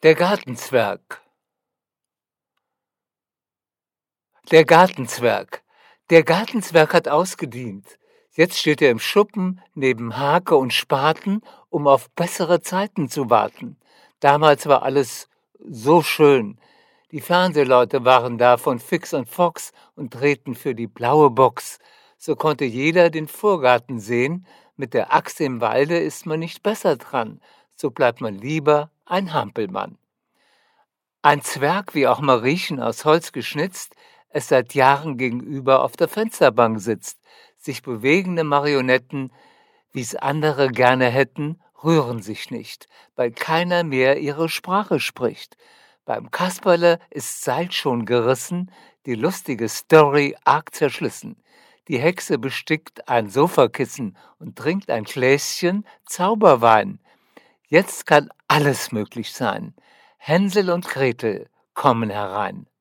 Der Gartenzwerg. Der Gartenzwerg. Der Gartenzwerg hat ausgedient. Jetzt steht er im Schuppen neben Hake und Spaten, um auf bessere Zeiten zu warten. Damals war alles so schön. Die Fernsehleute waren da von Fix und Fox und drehten für die blaue Box. So konnte jeder den Vorgarten sehen. Mit der Axt im Walde ist man nicht besser dran. So bleibt man lieber ein Hampelmann. Ein Zwerg, wie auch Mariechen, aus Holz geschnitzt, es seit Jahren gegenüber auf der Fensterbank sitzt. Sich bewegende Marionetten, wie's andere gerne hätten, rühren sich nicht, weil keiner mehr ihre Sprache spricht. Beim Kasperle ist Seil schon gerissen, die lustige Story arg zerschlissen. Die Hexe bestickt ein Sofakissen und trinkt ein Gläschen Zauberwein. Jetzt kann alles möglich sein. Hänsel und Gretel kommen herein.